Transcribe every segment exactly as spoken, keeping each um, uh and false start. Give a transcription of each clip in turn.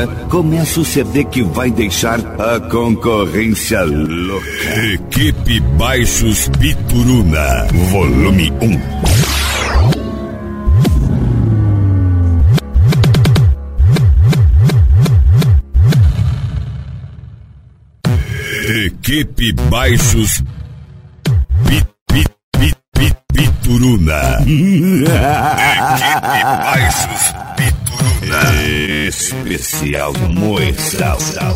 agora começa o C D que vai deixar a concorrência louca. Equipe Baixos Bituruna, volume um. Equipe Baixos Bit, Bit, Bit, Bit, Bituruna. Equipe Baixos Bituruna. Especial Moestal.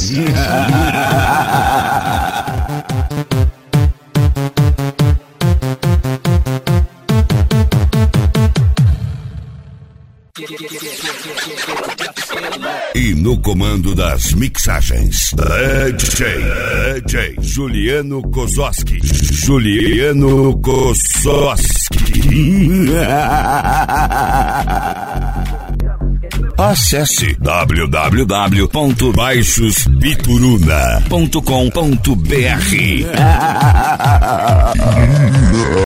E no comando das mixagens, D J, D J Juliano Kozowski. Juliano Kozowski. Acesse w w w ponto baixos bituruna ponto com ponto b r.